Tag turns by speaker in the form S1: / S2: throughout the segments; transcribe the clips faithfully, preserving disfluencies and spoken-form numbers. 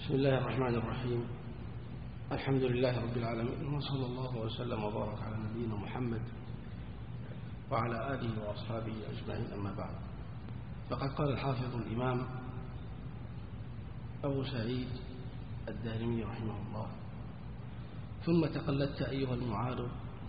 S1: بسم الله الرحمن الرحيم. الحمد لله رب العالمين، وصلى الله وسلم وبارك على نبينا محمد وعلى آله وأصحابه أجمعين، أما بعد. فقد قال الحافظ الإمام أبو سعيد الدارمي رحمه الله: ثم تقلدت أيها المعارض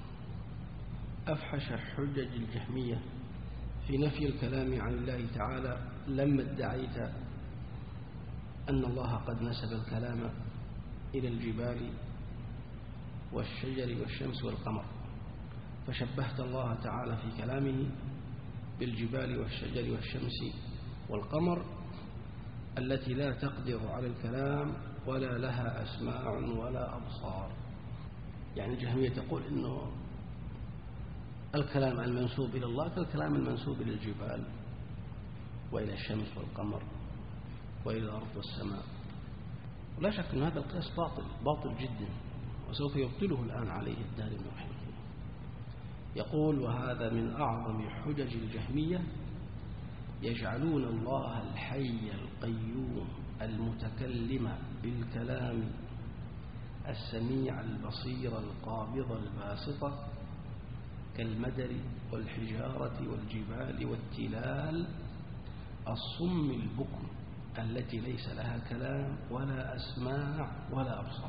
S1: أفحش حجج الجهمية في نفي الكلام عن الله تعالى، لما ادعيت أن الله قد نسب الكلام إلى الجبال والشجر والشمس والقمر، فشبهت الله تعالى في كلامه بالجبال والشجر والشمس والقمر التي لا تقدر على الكلام ولا لها أسماع ولا أبصار. يعني الجهمية تقول إنه الكلام المنسوب إلى الله كالكلام المنسوب إلى الجبال وإلى الشمس والقمر وإلى الأرض والسماء. ولا شك أن هذا القياس باطل باطل جدا، وسوف يبطله الآن عليه الدارمي رحمه الله. يقول: وهذا من أعظم حجج الجهمية، يجعلون الله الحي القيوم المتكلم بالكلام السميع البصير القابض الباسط كالمدر والحجارة والجبال والتلال الصم البكم التي ليس لها كلام ولا أسماع ولا أبصار.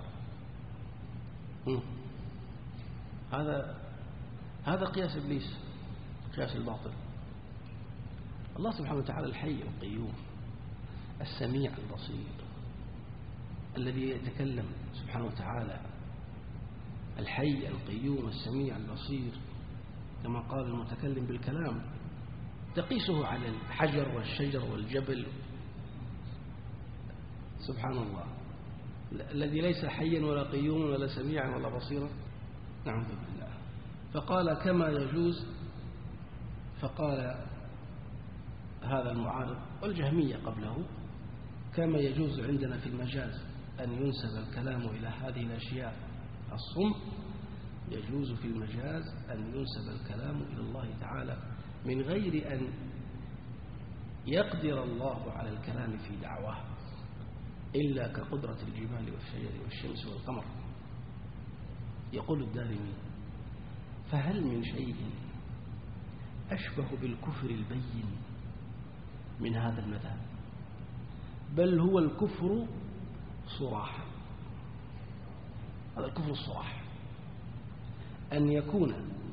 S1: هذا هذا قياس إبليس، قياس الباطل. الله سبحانه وتعالى الحي القيوم السميع البصير الذي يتكلم سبحانه وتعالى، الحي القيوم السميع البصير، كما قال المتكلم بالكلام، تقيسه على الحجر والشجر والجبل، سبحان الله، الذي ليس حيا ولا قيوما ولا سميعا ولا بصيرا، نعوذ بالله. فقال كما يجوز، فقال هذا المعارض والجهمية قبله: كما يجوز عندنا في المجاز أن ينسب الكلام إلى هذه الأشياء الصم، يجوز في المجاز أن ينسب الكلام إلى الله تعالى من غير أن يقدر الله على الكلام في دعواه، إلا كقدرة الجبال والشجر والشمس والقمر. يقول الدارمي: فهل من شيء أشبه بالكفر البين من هذا المذهب؟ بل هو الكفر صراحة. هذا الكفر الصراح، أن يكون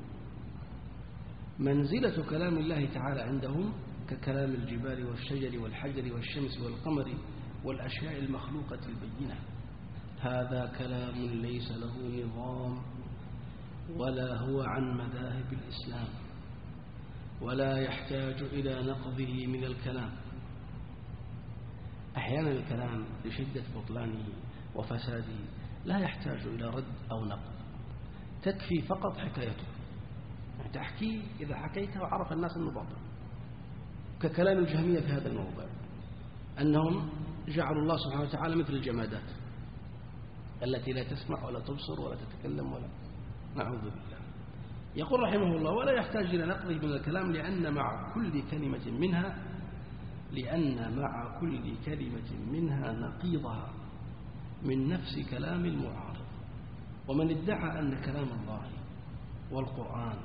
S1: منزلة كلام الله تعالى عندهم ككلام الجبال والشجر والحجر والشمس والقمر والأشياء المخلوقة البينة. هذا كلام ليس له نظام ولا هو عن مذاهب الإسلام، ولا يحتاج إلى نقضه من الكلام. أحيانا الكلام لشدة بطلانه وفساده لا يحتاج إلى رد أو نقد، تكفي فقط حكايته، يعني تحكي إذا حكيته وعرف الناس أنه باطل، ككلام الجهمية في هذا الموضوع، أنهم جعلوا الله سبحانه وتعالى مثل الجمادات التي لا تسمع ولا تبصر ولا تتكلم ولا، نعوذ بالله. يقول رحمه الله: ولا يحتاج إلى نقضه من الكلام، لأن مع كل كلمة منها لأن مع كل كلمة منها نقيضها من نفس كلام المعارض. ومن ادعى أن كلام الله والقرآن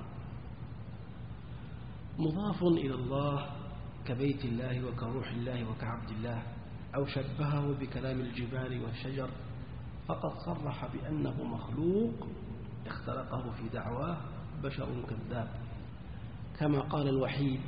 S1: مضاف إلى الله كبيت الله وكروح الله وكعبد الله، أو شبهه بكلام الجبال والشجر، فقد صرح بأنه مخلوق اختلقه في دعواه بشر كذاب، كما قال الوحيد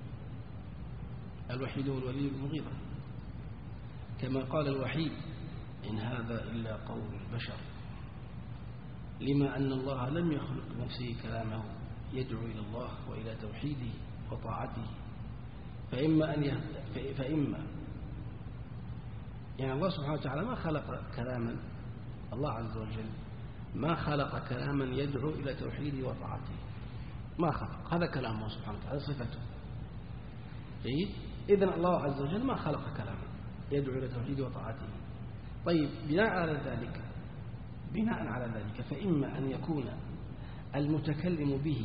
S1: الوحيد هو الولي بن المغيرة، كما قال الوحيد: إن هذا إلا قول البشر، لما أن الله لم يخلق نفسه كلامه يدعو إلى الله وإلى توحيده وطاعته، فإما أن يهد... فإما يعني الله سبحانه وتعالى ما خلق كلاما، الله عز وجل ما خلق كلاما يدعو إلى توحيده وطاعته، ما خلق، هذا كلامه سبحانه وتعالى صفته. جيد؟ إذن الله عز وجل ما خلق كلاما يدعو إلى توحيده وطاعته. طيب، بناء على ذلك بناء على ذلك فإما أن يكون المتكلم به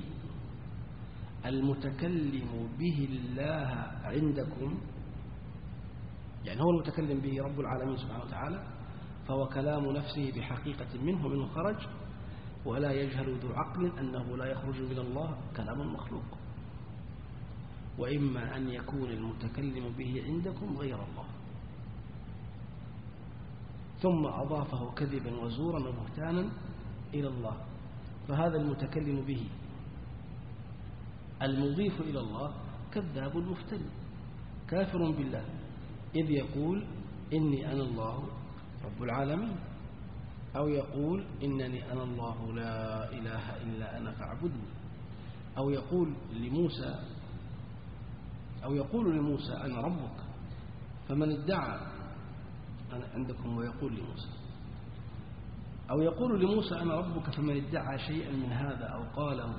S1: المتكلم به الله عندكم، يعني هو المتكلم به رب العالمين سبحانه وتعالى، فهو كلام نفسه بحقيقة منه ومنه خرج، ولا يجهل ذو عقل أنه لا يخرج من الله كلام مخلوق. وإما أن يكون المتكلم به عندكم غير الله. ثم أضافه كذبا وزورا وبهتانا إلى الله، فهذا المتكلم به المضيف إلى الله كذاب مفتري كافر بالله، إذ يقول إني أنا الله رب العالمين، أو يقول إنني أنا الله لا إله إلا أنا فاعبدني، أو يقول لموسى أو يقول لموسى أنا ربك، فمن ادعى أنا عندكم ويقول لموسى، أو يقول لموسى أنا ربك فمن ادعى شيئا من هذا أو قاله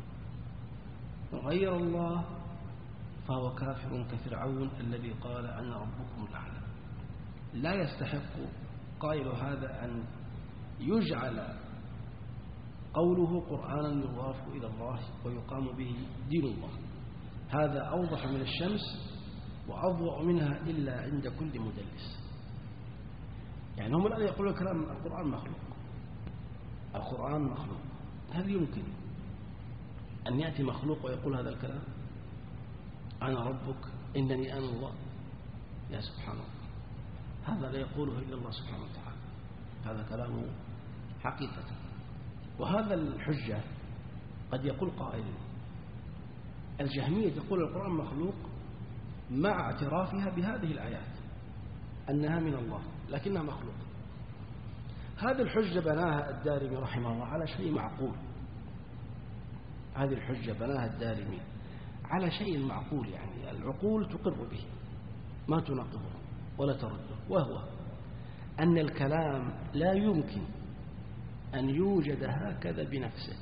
S1: غير الله فهو كافر كفرعون الذي قال أنا ربكم الأعلى. لا يستحق قائل هذا أن يجعل قوله قرآنا يضاف إلى الله ويقام به دين الله. هذا أوضح من الشمس وأضوأ منها إلا عند كل مدلس. يعني هم الآن يقولون كلام القرآن مخلوق، القرآن مخلوق. هل يمكن أن يأتي مخلوق ويقول هذا الكلام؟ أنا ربك إنني أنا الله. يا سبحان الله، هذا لا يقوله إلا الله سبحانه وتعالى، هذا كلامه حقيقة. وهذا الحجة قد يقول قائل الجهمية تقول القرآن مخلوق مع اعترافها بهذه الآيات أنها من الله لكنها مخلوق. هذه الحجة بناها الدارمي رحمه الله على شيء معقول، هذه الحجة بناها الدارمي على شيء معقول، يعني العقول تقر به ما تناقضه ولا ترده، وهو أن الكلام لا يمكن أن يوجد هكذا بنفسه.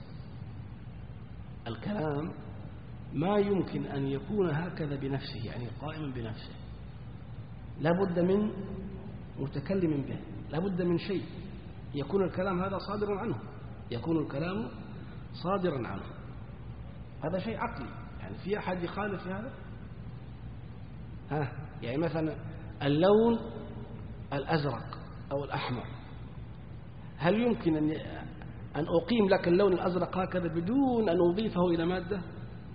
S1: الكلام ما يمكن أن يكون هكذا بنفسه، يعني قائما بنفسه، لا بد من متكلم به، لا بد من شيء يكون الكلام هذا صادرا عنه، يكون الكلام صادرا عنه. هذا شيء عقلي، يعني في أحد يخالف في هذا؟ ها يعني مثلا اللون الأزرق أو الأحمر، هل يمكن أن أن أقيم لك اللون الأزرق هكذا بدون أن أضيفه إلى مادة؟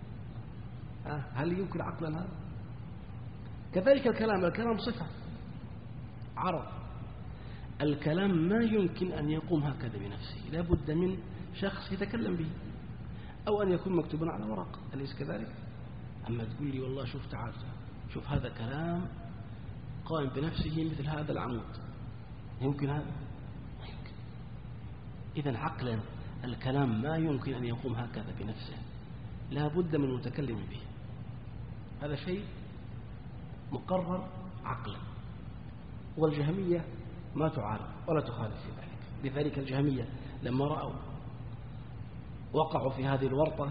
S1: هل يمكن عقلا هذا؟ كذلك الكلام، الكلام صفة عرض، الكلام ما يمكن أن يقوم هكذا بنفسه، لا بد من شخص يتكلم به، أو أن يكون مكتوبا على ورق، أليس كذلك؟ أما تقول لي والله شوف تعال شوف هذا كلام قائم بنفسه مثل هذا العمود، يمكن هذا؟ ما يمكن. إذن عقلا الكلام ما يمكن أن يقوم هكذا بنفسه، لا بد من متكلم به. هذا شيء مقرر عقلا، والجهمية ما تعارض ولا تخالف في ذلك. لذلك الجهمية لما رأوا وقعوا في هذه الورطة،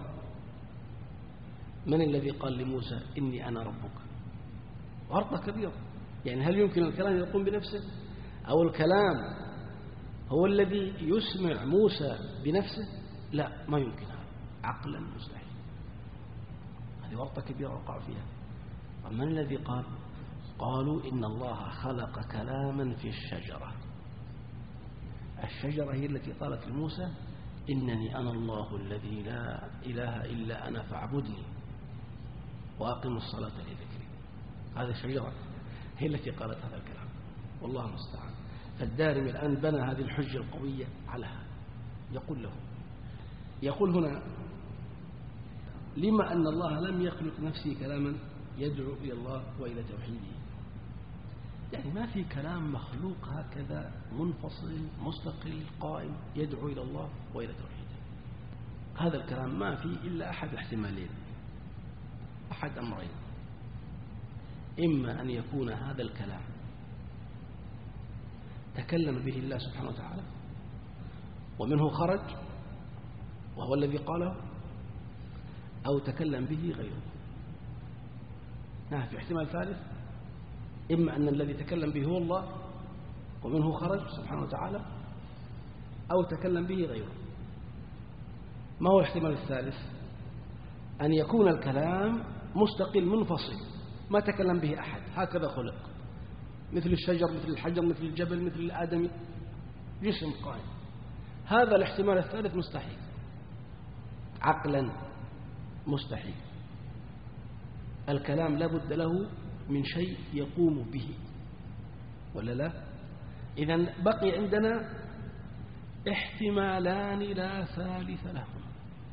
S1: من الذي قال لموسى إني أنا ربك؟ ورطة كبيرة، يعني هل يمكن الكلام يقوم بنفسه؟ أو الكلام هو الذي يسمع موسى بنفسه؟ لا، ما يمكن هذا، عقلا مستحيل. هذه ورطة كبيرة وقعوا فيها. ومن الذي قال؟ قالوا إن الله خلق كلاما في الشجرة. الشجرة هي التي قالت لموسى إنني أنا الله الذي لا إله إلا أنا فاعبدني وأقم الصلاة لذكري. هذه الشجرة هي التي قالت هذا الكلام، والله المستعان. فالدارمي الآن بنى هذه الحجة القوية على هذا. يقول له يقول هنا لما أن الله لم يخلق نفسه كلاما يدعو إلى الله وإلى توحيده، يعني ما في كلام مخلوق هكذا منفصل مستقل قائم يدعو إلى الله وإلى توحيده. هذا الكلام ما فيه إلا أحد احتمالين، أحد أمرين: إما أن يكون هذا الكلام تكلم به الله سبحانه وتعالى ومنه خرج وهو الذي قاله، أو تكلم به غيره. في احتمال ثالث: إما أن الذي تكلم به هو الله ومنه خرج سبحانه وتعالى، أو تكلم به غيره. ما هو الاحتمال الثالث؟ أن يكون الكلام مستقل منفصل ما تكلم به أحد، هكذا خلق، مثل الشجر مثل الحجر مثل الجبل مثل الآدمي، جسم قائم. هذا الاحتمال الثالث مستحيل، عقلا مستحيل. الكلام لا بد له من شيء يقوم به ولا لا؟ إذن بقي عندنا احتمالان لا ثالث لهما.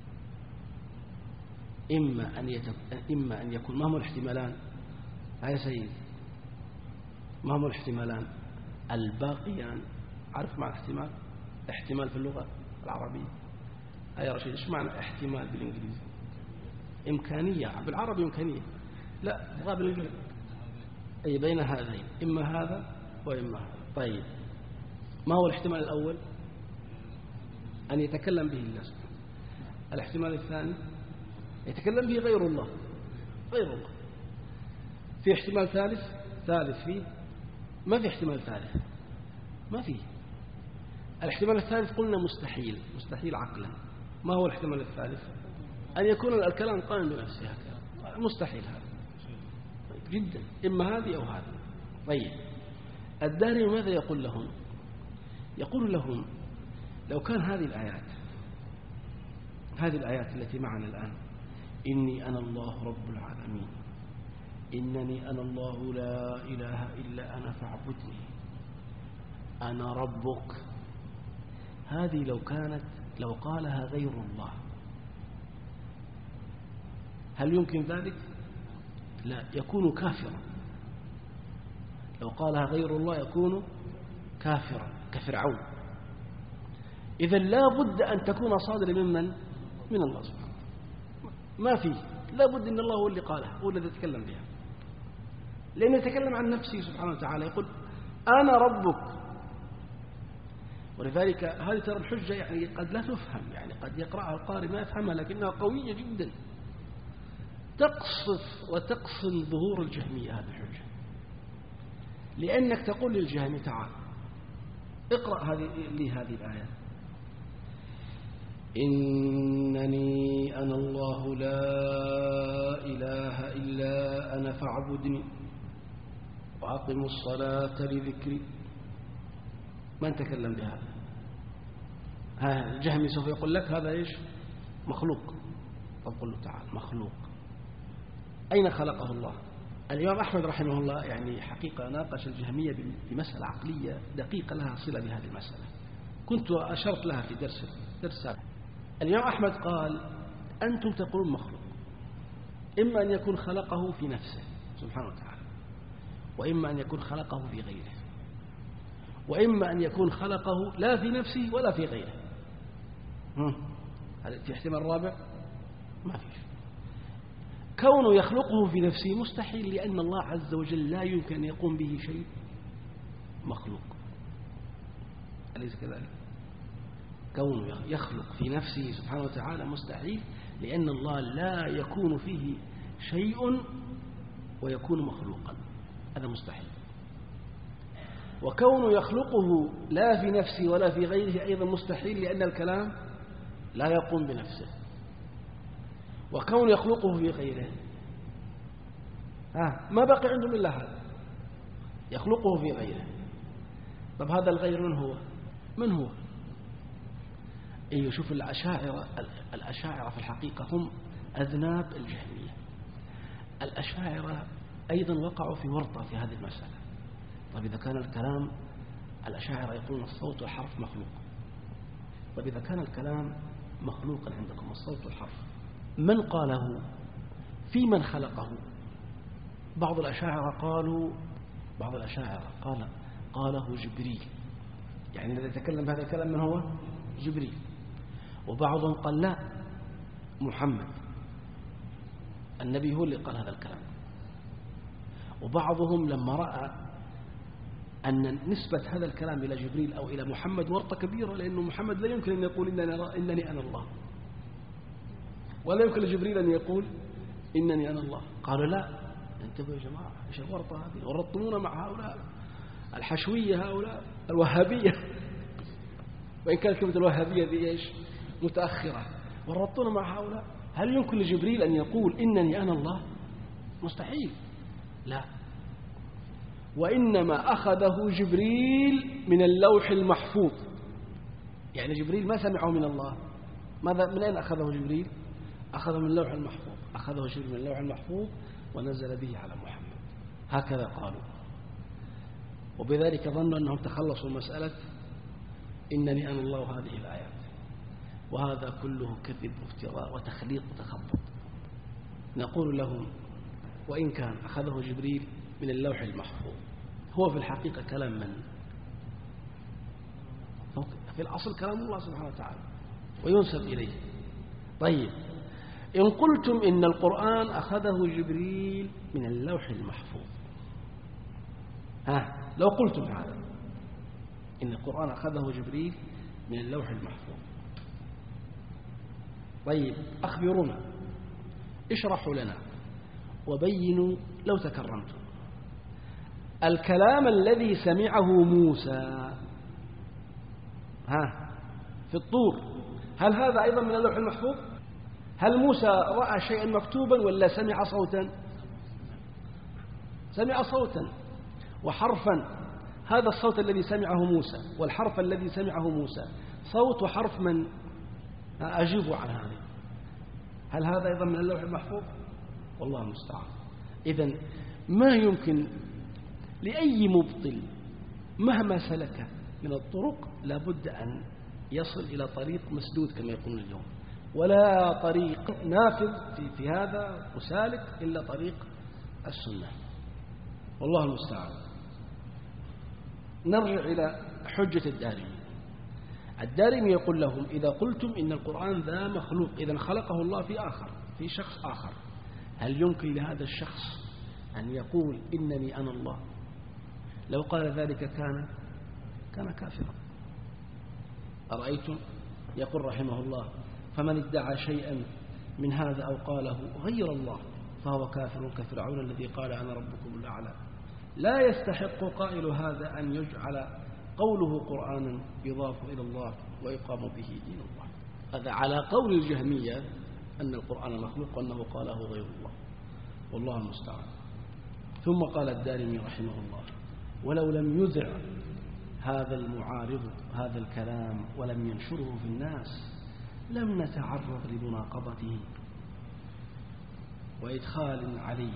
S1: إما أن, يتك... إما أن يكون، ما هم الاحتمالان يا سيد؟ ما هم الاحتمالان الباقيان؟ عارف معنى احتمال؟ احتمال في اللغة العربية يا رشيد ايش معنى احتمال بالإنجليزي؟ إمكانية. بالعربي إمكانية، لا غاب الإنجليزي. أي بين هذين، إما هذا وإما هذا. طيب ما هو الاحتمال الأول؟ أن يتكلم به الله سبحانه. الاحتمال الثاني يتكلم به غير الله، غير الله. في احتمال ثالث؟ ثالث فيه؟ ما في احتمال ثالث، ما فيه. الاحتمال الثالث قلنا مستحيل، مستحيل عقلا. ما هو الاحتمال الثالث؟ أن يكون الكلام قائم بنفسه هكذا، مستحيل هذا. طيب جدا، إما هذه أو هذه. طيب الدارمي ماذا يقول لهم؟ يقول لهم لو كان هذه الآيات هذه الآيات التي معنا الآن، إني أنا الله رب العالمين، إنني أنا الله لا إله إلا أنا فاعبدني، أنا ربك، هذه لو كانت لو قالها غير الله هل يمكن ذلك؟ لا، يكون كافرا. لو قالها غير الله يكون كافرا كفرعون. إذا لا بد أن تكون صادرة ممن؟ من الله سبحانه. ما فيه، لا بد أن الله هو اللي قالها، هو الذي يتكلم بها، لأنه يتكلم عن نفسه سبحانه وتعالى، يقول أنا ربك. ولذلك هذه ترى الحجة يعني قد لا تفهم، يعني قد يقرأها القارئ ما يفهمها، لكنها قوية جدا تقصف وتقصن ظهور الجهمية. هذه الحجة لأنك تقول للجهمي تعال اقرأ هذه لي هذه الآية، إنني أنا الله لا إله إلا أنا فاعبدني وأقم الصلاة لذكري. من تكلم بهذا؟ ها الجهمي سوف يقول لك هذا إيش؟ مخلوق. طب قل له تعال مخلوق، أين خلقه الله؟ الإمام أحمد رحمه الله يعني حقيقة ناقش الجهمية بمسألة عقلية دقيقة لها صلة بهذه المسألة، كنت أشرت لها في درس درس الإمام أحمد قال أنتم تقولون مخلوق، إما أن يكون خلقه في نفسه سبحانه وتعالى، وإما أن يكون خلقه في غيره، وإما أن يكون خلقه لا في نفسه ولا في غيره. هل في احتمال رابع؟ ما فيش. كونه يخلقه في نفسه مستحيل، لأن الله عز وجل لا يمكن أن يقوم به شيء مخلوق، أليس كذلك؟ كونه يخلق في نفسه سبحانه وتعالى مستحيل، لأن الله لا يكون فيه شيء ويكون مخلوقا، هذا مستحيل. وكونه يخلقه لا في نفسه ولا في غيره أيضا مستحيل، لأن الكلام لا يقوم بنفسه. وكونه يخلقه في غيره ها ما بقي عندهم إلا هذا، يخلقه في غيره. طب هذا الغير من هو؟ من هو؟ أيه شوف الأشاعرة الأشاعرة في الحقيقة هم أذناب الجهمية. الأشاعرة أيضا وقعوا في ورطة في هذه المسألة. طيب إذا كان الكلام، الأشاعرة يقولون الصوت والحرف مخلوق، طيب إذا كان الكلام مخلوقا عندكم الصوت والحرف، من قاله؟ في من خلقه؟ بعض الأشاعرة قالوا بعض الأشاعرة قال قاله جبريل، يعني الذي يتكلم بهذا الكلام من هو؟ جبريل. وبعضهم قال لا، محمد النبي هو اللي قال هذا الكلام. وبعضهم لما رأى أن نسبة هذا الكلام إلى جبريل أو إلى محمد ورطة كبيرة، لأنه محمد لا يمكن أن يقول إنني, إنني أنا الله، ولا يمكن لجبريل أن يقول إنني أنا الله. قالوا لا، انتبهوا يا جماعة، إيش الورطة هذه؟ ورطمونا مع هؤلاء الحشوية، هؤلاء الوهابية، وإن كانت كلمة الوهابية ذي إيش متأخرة، ورطونا مع هؤلاء. هل يمكن لجبريل أن يقول إنني أنا الله؟ مستحيل. لا، وإنما أخذه جبريل من اللوح المحفوظ. يعني جبريل ما سمعه من الله. ماذا من أين أخذه جبريل؟ أخذه من اللوح المحفوظ، أخذه جبريل من اللوح المحفوظ ونزل به على محمد. هكذا قالوا، وبذلك ظنوا أنهم تخلصوا مسألة إنني أنا الله هذه الآيات. وهذا كله كذب وافتراء وتخليط وتخبط. نقول لهم وإن كان أخذه جبريل من اللوح المحفوظ، هو في الحقيقة كلام من؟ في الأصل كلام الله سبحانه وتعالى وينسب إليه. طيب إن قلتم إن القرآن أخذه جبريل من اللوح المحفوظ، ها لو قلتم هذا إن القرآن أخذه جبريل من اللوح المحفوظ، طيب أخبرونا، اشرحوا لنا وبينوا لو تكرمتم الكلام الذي سمعه موسى ها في الطور، هل هذا أيضا من اللوح المحفوظ؟ هل موسى رأى شيئا مكتوبا ولا سمع صوتا؟ سمع صوتا وحرفا. هذا الصوت الذي سمعه موسى والحرف الذي سمعه موسى صوت وحرف من؟ أجيبوا عن هذه. هل هذا أيضا من اللوح المحفوظ؟ والله المستعان. إذن ما يمكن لأي مبطل مهما سلك من الطرق لابد أن يصل إلى طريق مسدود كما يقولون اليوم، ولا طريق نافذ في, في هذا وسالك إلا طريق السنة. والله المستعان. نرجع إلى حجة الدارمي. الدارمي يقول لهم إذا قلتم إن القرآن ذا مخلوق، إذن خلقه الله في آخر، في شخص آخر، هل يمكن لهذا الشخص أن يقول إنني أنا الله؟ لو قال ذلك كان كان كافرا. أرأيتم؟ يقول رحمه الله فمن ادعى شيئا من هذا أو قاله غير الله فهو كافر كفرعون الذي قال أنا ربكم الأعلى. لا يستحق قائل هذا أن يجعل قوله قرآنا يضاف إلى الله ويقام به دين الله. هذا على قول الجهمية أن القرآن مخلوق وأنه قاله غير الله، والله المستعان. ثم قال الدارمي رحمه الله ولو لم يذع هذا المعارض هذا الكلام ولم ينشره في الناس لم نتعرض لمناقضته وإدخال عليه.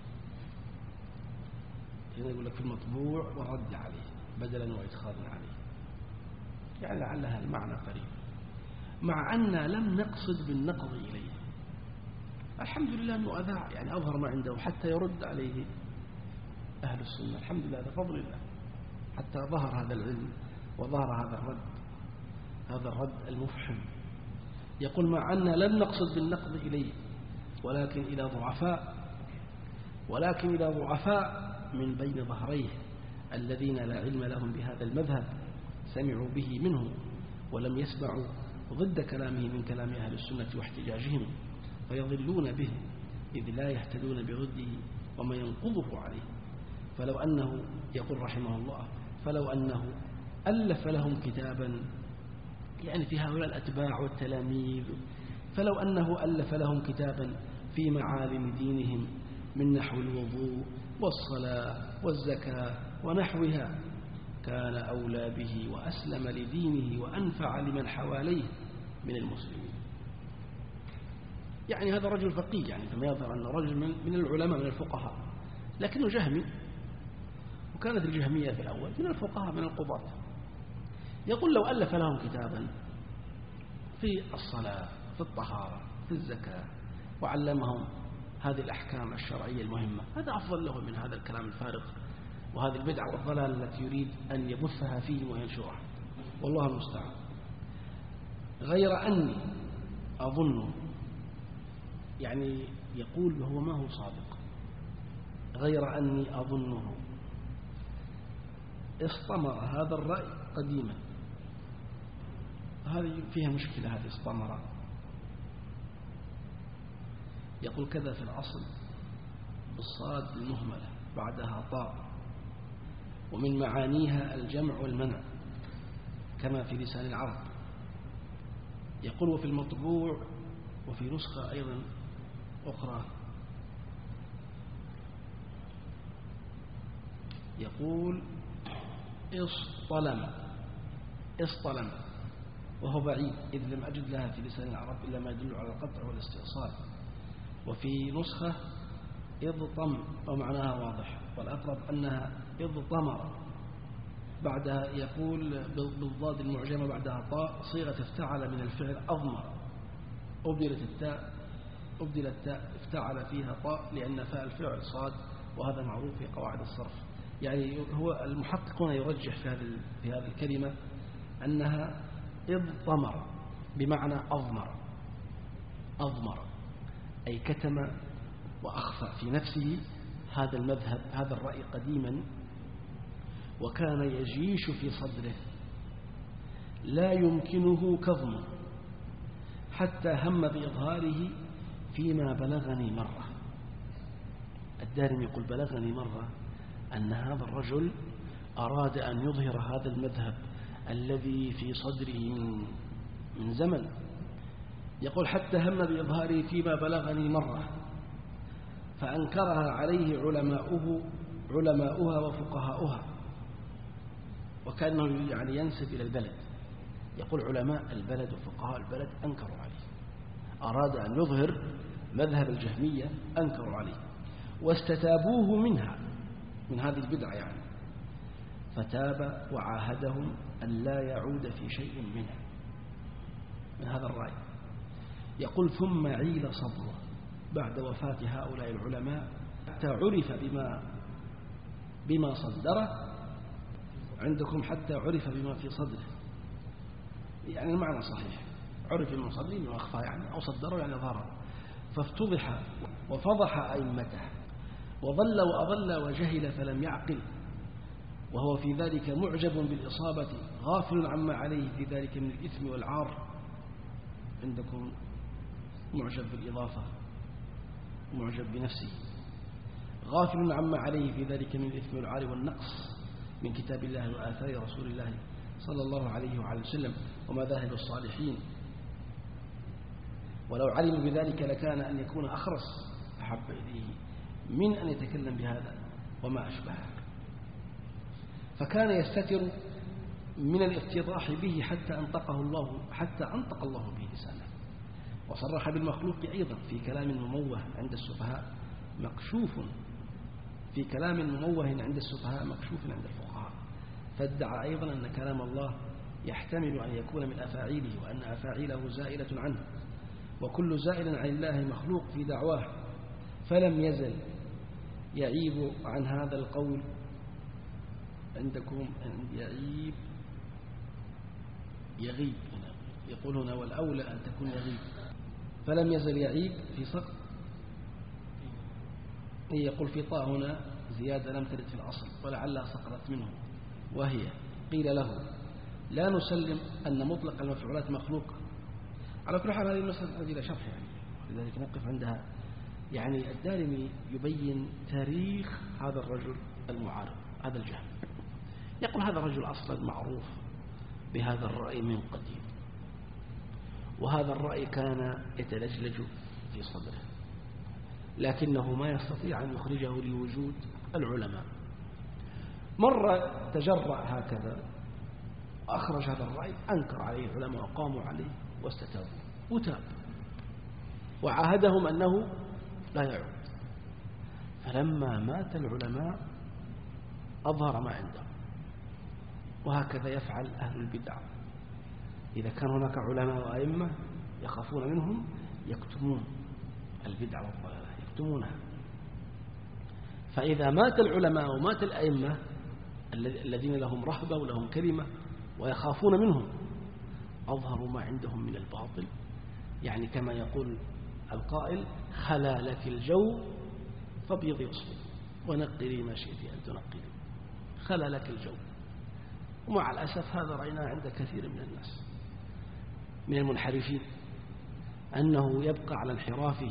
S1: هنا يقول لك في المطبوع ورد عليه بدلا وإدخال عليه، يعني لعلها المعنى قريب، مع أن لم نقصد بالنقض إليه. الحمد لله أنه أذاع، يعني أظهر ما عنده حتى يرد عليه أهل السنة. الحمد لله، هذا فضل الله، حتى ظهر هذا العلم وظهر هذا الرد، هذا الرد المفحم. يقول مع أن لم نقصد بالنقض إليه ولكن إلى ضعفاء ولكن إلى ضعفاء من بين ظهريه الذين لا علم لهم بهذا المذهب سمعوا به منه ولم يسمعوا ضد كلامه من كلام أهل السنة واحتجاجهم فيضلون به إذ لا يهتدون بضده وما ينقضه عليه. فلو أنه يقول رحمه الله فلو أنه ألف لهم كتابا، يعني في هؤلاء الأتباع والتلاميذ، فلو أنه ألف لهم كتابا في معالم دينهم من نحو الوضوء والصلاة والزكاة ونحوها كان أولى به وأسلم لدينه وأنفع لمن حواليه من المسلمين. يعني هذا رجل فقيه، يعني كما يظهر أنه رجل من العلماء من الفقهاء، لكنه جهمي، وكانت الجهمية في الأول من الفقهاء من القضاة. يقول لو ألف لهم كتابا في الصلاة في الطهارة في الزكاة وعلمهم هذه الأحكام الشرعية المهمة، هذا أفضل له من هذا الكلام الفارغ وهذه البدعة والضلال التي يريد أن يبثها فيهم وينشرها. والله المستعان. غير أني أظن، يعني يقول هو ما هو صادق، غير أني أظنه استمر هذا الرأي قديما. هذه فيها مشكلة، هذه استمر. يقول كذا في الأصل بالصاد المهملة بعدها طاء، ومن معانيها الجمع والمنع كما في لسان العرب. يقول وفي المطبوع وفي نسخة أيضا أخرى يقول اصطلم، اصطلم، وهو بعيد إذ لم أجد لها في لسان العرب إلا ما يدل على القطع والاستئصال. وفي نسخة اضطم ومعناها واضح، والأقرب أنها اضطمر، بعدها يقول بالضاد المعجمة بعدها طاء صيغة افتعل من الفعل أضمر، أبدلت التاء أبدل التاء افتعل فيها طاء لأن فاء الفعل صاد، وهذا معروف في قواعد الصرف. يعني هو المحققون يرجح في هذه في هذه الكلمة أنها اضطمر بمعنى أضمر، أضمر أي كتم وأخفى في نفسه هذا المذهب، هذا الرأي قديما، وكان يجيش في صدره لا يمكنه كظمه حتى هم بإظهاره فيما بلغني مرة. الدارمي يقول بلغني مرة أن هذا الرجل أراد أن يظهر هذا المذهب الذي في صدره من, من زمن، يقول حتى هم بإظهاره فيما بلغني مرة فأنكرها عليه علماؤه علماؤها وفقهاؤها، وكأنه يعني ينسب إلى البلد، يقول علماء البلد وفقهاء البلد أنكروا عليه، أراد أن يظهر مذهب الجهمية أنكروا عليه واستتابوه منها، من هذه البدعة يعني، فتاب وعاهدهم أن لا يعود في شيء منها من هذا الرأي. يقول ثم عيل صبره بعد وفاة هؤلاء العلماء حتى عرف بما بما صدره، عندكم حتى عرف بما في صدره، يعني المعنى صحيح، عرف بما صدره بما أخفى يعني، أو صدره يعني ظهر، فافتضح وفضح أئمته وضل وأضل وجهل فلم يعقل، وهو في ذلك معجب بالإصابة غافل عما عليه في ذلك من الإثم والعار. عندكم معجب بالإضافة، معجب بنفسه، غافل عما عليه في ذلك من الإثم والعار والنقص من كتاب الله وآثار رسول الله صلى الله عليه وعلى وسلم ومذاهب الصالحين. ولو علم بذلك لكان أن يكون أخرس أحب إليه من أن يتكلم بهذا وما أشبهه، فكان يستتر من الافتضاح به حتى أنطقه الله حتى أنطق الله به لسانه، وصرح بالمخلوق أيضا في كلام مموه عند السفهاء مكشوف في كلام مموه عند السفهاء مكشوف عند الفقهاء، فادعى أيضا أن كلام الله يحتمل أن يكون من أفاعيله وأن أفاعيله زائلة عنه، وكل زائل عن الله مخلوق في دعواه، فلم يزل يعيب عن هذا القول. عندكم يعيب يغيب، يقول هنا والأولى أن تكون يغيب، فلم يزل يعيب في سقط، يقول في طاء هنا زيادة لم ترد في الأصل ولعلها سقطت منه، وهي قيل له لا نسلم أن مطلق المفعولات مخلوقة. على كل حال هذه المسألة تحتاج إلى شرح يعني، لذلك نقف عندها. يعني الدارمي يبين تاريخ هذا الرجل المعارض، هذا الجهم، يقول هذا الرجل أصلا معروف بهذا الرأي من قديم، وهذا الرأي كان يتلجلج في صدره، لكنه ما يستطيع أن يخرجه لوجود العلماء. مرة تجرأ هكذا أخرج هذا الرأي، أنكر عليه العلماء وقاموا عليه واستتابوا وتاب، وعاهدهم أنه لا يعود. فلما مات العلماء أظهر ما عنده، وهكذا يفعل أهل البدع، إذا كان هناك علماء وأئمة يخافون منهم يكتمون البدع والضلالة، يكتمونها. فإذا مات العلماء ومات الأئمة الذين لهم رهبة ولهم كلمة ويخافون منهم، أظهروا ما عندهم من الباطل، يعني كما يقول القائل خلا لك الجو فابيض يصفي ونقلي ما شئت أن تنقلي، خلا لك الجو. ومع الأسف هذا رأيناه عند كثير من الناس من المنحرفين، أنه يبقى على انحرافه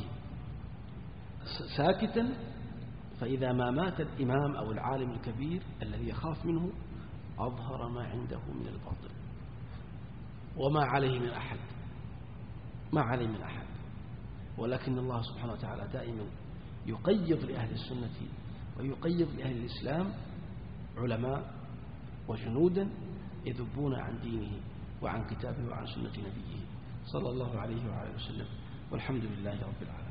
S1: ساكتا، فإذا ما مات الإمام أو العالم الكبير الذي يخاف منه أظهر ما عنده من الباطل وما عليه من أحد، ما عليه من أحد. ولكن الله سبحانه وتعالى دائما يقيض لأهل السنة ويقيض لأهل الإسلام علماء وجنودا يذبون عن دينه وعن كتابه وعن سنة نبيه صلى الله عليه وعلى وسلم، والحمد لله رب العالمين.